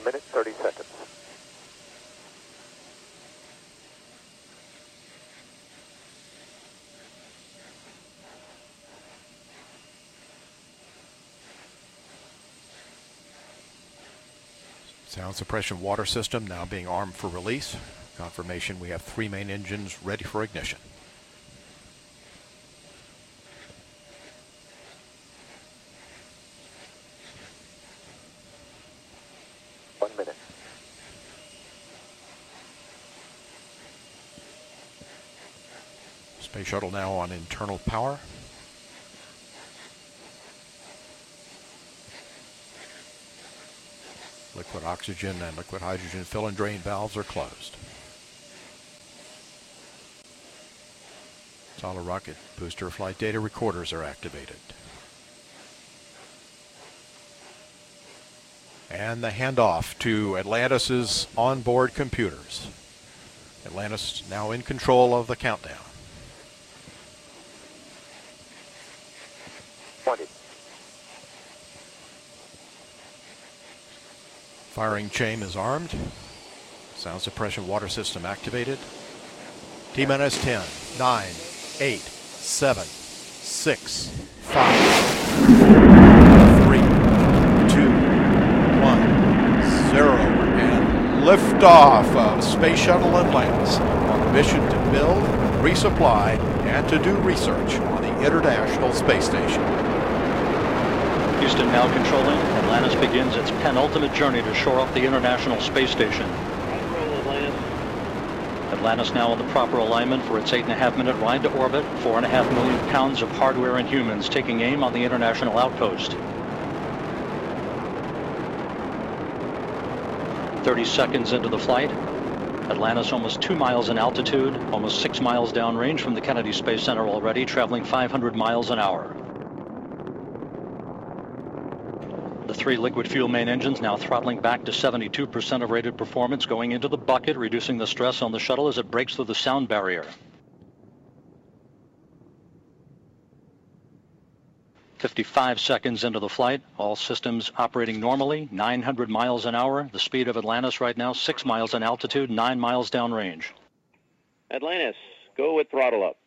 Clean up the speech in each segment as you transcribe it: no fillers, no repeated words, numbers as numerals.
minute, 30 seconds. Sound suppression water system now being armed for release. Confirmation we have 3 main engines ready for ignition. Space Shuttle now on internal power. Liquid oxygen and liquid hydrogen fill and drain valves are closed. Solid rocket booster flight data recorders are activated. And the handoff to Atlantis' onboard computers. Atlantis now in control of the countdown. 20. Firing chain is armed. Sound suppression water system activated. T-minus 10, 9, 8, 7, 6, 5, 3, 2, 1, 0. And liftoff of Space Shuttle Atlantis on a mission to build, resupply, and to do research on the International Space Station. Houston now controlling. Atlantis begins its penultimate journey to shore up the International Space Station. Atlantis now in the proper alignment for its 8.5-minute ride to orbit. 4.5 million pounds of hardware and humans taking aim on the International Outpost. 30 seconds into the flight. Atlantis almost 2 miles in altitude, almost 6 miles downrange from the Kennedy Space Center already, traveling 500 miles an hour. The 3 liquid fuel main engines now throttling back to 72% of rated performance, going into the bucket, reducing the stress on the shuttle as it breaks through the sound barrier. 55 seconds into the flight, all systems operating normally, 900 miles an hour. The speed of Atlantis right now, 6 miles in altitude, 9 miles downrange. Atlantis, go with throttle up.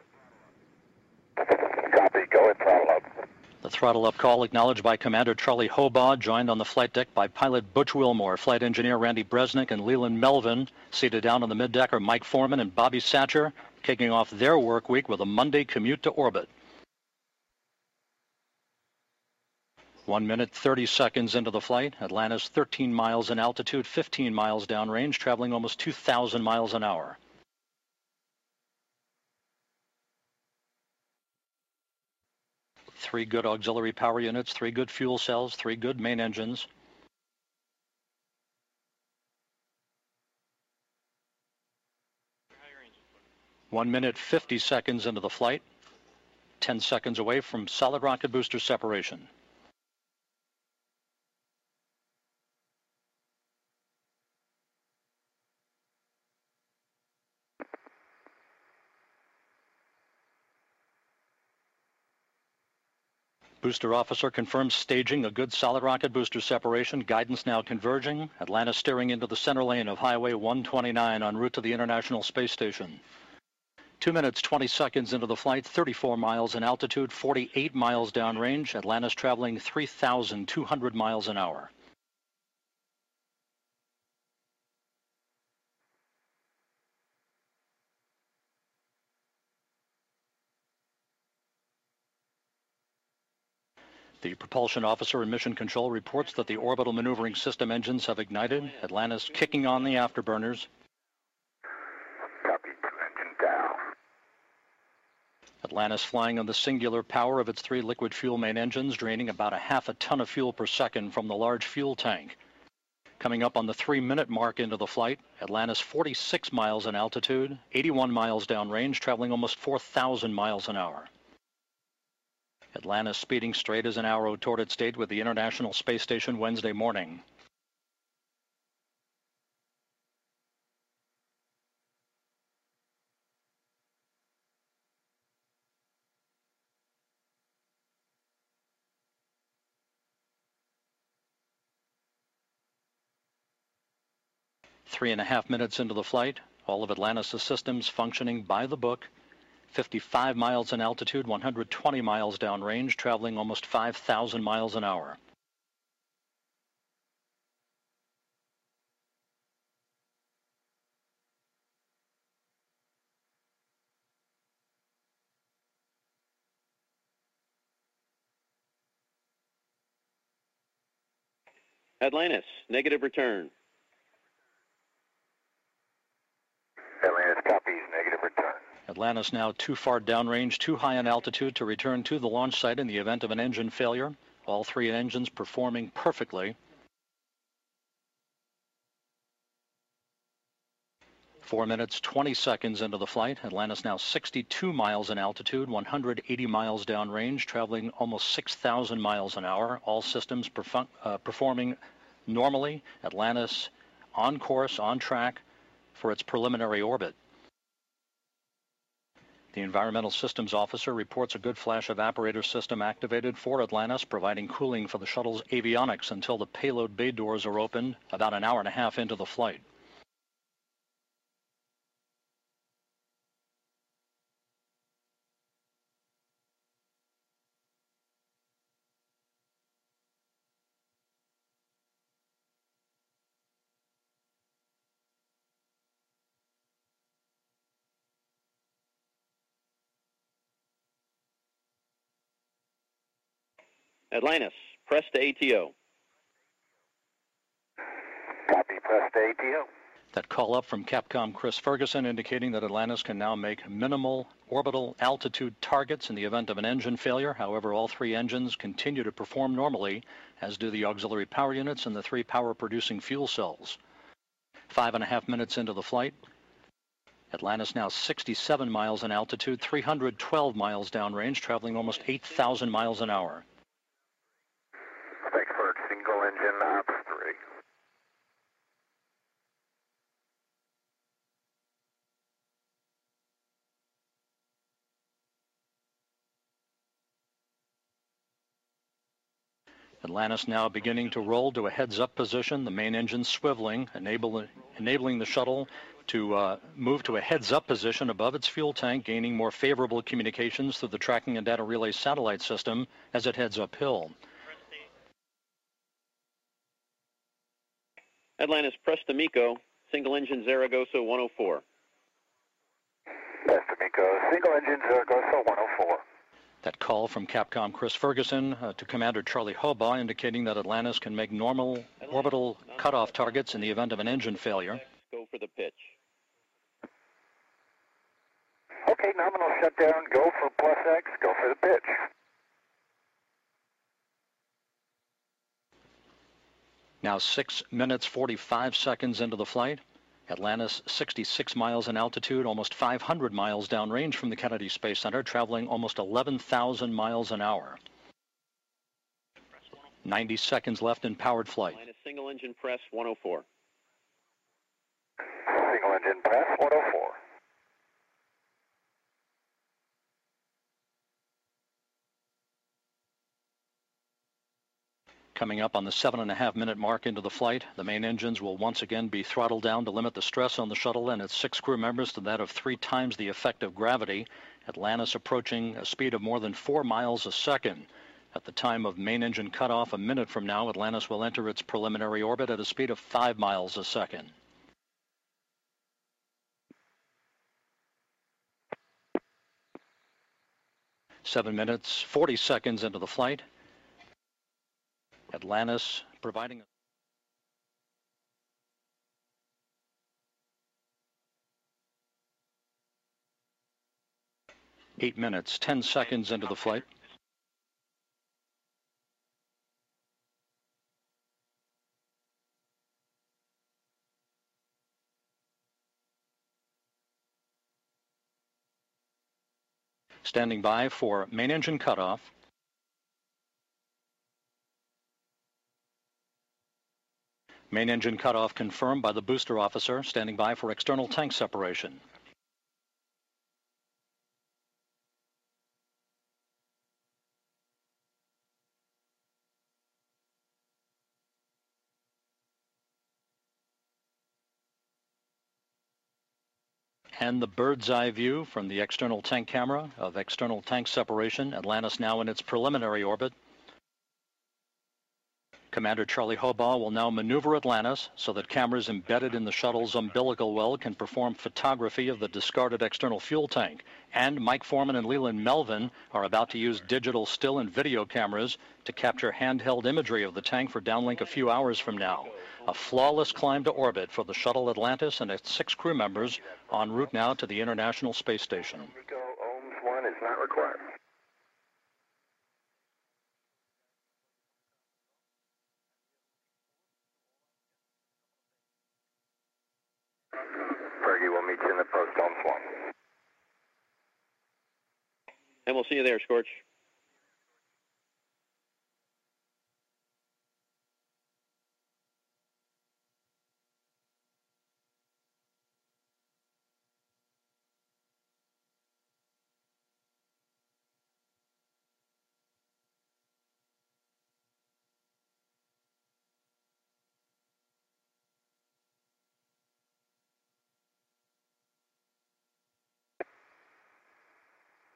Copy, go with throttle up. The throttle up call acknowledged by Commander Charlie Hobaugh, joined on the flight deck by pilot Butch Wilmore, flight engineer Randy Bresnik, and Leland Melvin. Seated down on the middeck are Mike Foreman and Bobby Satcher, kicking off their work week with a Monday commute to orbit. 1 minute, 30 seconds into the flight. Atlantis 13 miles in altitude, 15 miles downrange, traveling almost 2,000 miles an hour. Three good auxiliary power units, 3 good fuel cells, 3 good main engines. One minute, 50 seconds into the flight. 10 seconds away from solid rocket booster separation. Booster officer confirms staging a good solid rocket booster separation. Guidance now converging. Atlantis steering into the center lane of Highway 129 en route to the International Space Station. 2 minutes, 20 seconds into the flight, 34 miles in altitude, 48 miles downrange. Atlantis traveling 3,200 miles an hour. The propulsion officer in mission control reports that the orbital maneuvering system engines have ignited. Atlantis kicking on the afterburners. Copy, 2 engine down. Atlantis flying on the singular power of its 3 liquid fuel main engines, draining about a half a ton of fuel per second from the large fuel tank. Coming up on the 3-minute mark into the flight, Atlantis 46 miles in altitude, 81 miles downrange, traveling almost 4,000 miles an hour. Atlantis speeding straight as an arrow toward its date with the International Space Station Wednesday morning. 3.5 minutes into the flight, all of Atlantis' systems functioning by the book. 55 miles in altitude, 120 miles downrange, traveling almost 5,000 miles an hour. Atlantis, negative return. Atlantis copies, negative return. Atlantis now too far downrange, too high in altitude to return to the launch site in the event of an engine failure. All three engines performing perfectly. 4 minutes, 20 seconds into the flight. Atlantis now 62 miles in altitude, 180 miles downrange, traveling almost 6,000 miles an hour. All systems performing normally. Atlantis on course, on track for its preliminary orbit. The Environmental Systems Officer reports a good flash evaporator system activated for Atlantis, providing cooling for the shuttle's avionics until the payload bay doors are opened about an hour and a half into the flight. Atlantis, press to ATO. Copy, press to ATO. That call up from Capcom Chris Ferguson indicating that Atlantis can now make minimal orbital altitude targets in the event of an engine failure. However, all three engines continue to perform normally, as do the auxiliary power units and the three power-producing fuel cells. 5.5 minutes into the flight, Atlantis now 67 miles in altitude, 312 miles downrange, traveling almost 8,000 miles an hour. Frankfurt, single engine, ops 3. Atlantis now beginning to roll to a heads-up position, the main engine swiveling, enabling the shuttle to move to a heads-up position above its fuel tank, gaining more favorable communications through the tracking and data relay satellite system as it heads uphill. Atlantis, press to MECO, single engine Zaragoza 104. Press to MECO, single engine Zaragoza 104. That call from Capcom Chris Ferguson to Commander Charlie Hobaugh indicating that Atlantis can make normal orbital cutoff targets in the event of an engine failure. Go for the pitch. Okay, nominal shutdown, go for plus X, go for the pitch. Now 6 minutes, 45 seconds into the flight. Atlantis 66 miles in altitude, almost 500 miles downrange from the Kennedy Space Center, traveling almost 11,000 miles an hour. 90 seconds left in powered flight. Atlantis, single engine press 104. Single engine press 104. Coming up on the 7.5 minute mark into the flight, the main engines will once again be throttled down to limit the stress on the shuttle and its 6 crew members to that of 3 times the effect of gravity. Atlantis approaching a speed of more than 4 miles a second. At the time of main engine cutoff, a minute from now, Atlantis will enter its preliminary orbit at a speed of 5 miles a second. Seven minutes, 40 seconds into the flight. Atlantis providing 8 minutes, 10 seconds into the flight. Standing by for main engine cutoff. Main engine cutoff confirmed by the booster officer, standing by for external tank separation. and the bird's eye view from the external tank camera of external tank separation. Atlantis now in its preliminary orbit. Commander Charlie Hobaugh will now maneuver Atlantis so that cameras embedded in the shuttle's umbilical well can perform photography of the discarded external fuel tank. And Mike Foreman and Leland Melvin are about to use digital still and video cameras to capture handheld imagery of the tank for downlink a few hours from now. A flawless climb to orbit for the shuttle Atlantis and its 6 crew members en route now to the International Space Station. MECO OHMS 1 is not required. Fergie, we'll meet you in the post OHMS 1. And we'll see you there, Scorch.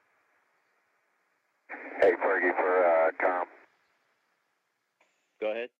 Hey, Fergie, for com. Go ahead.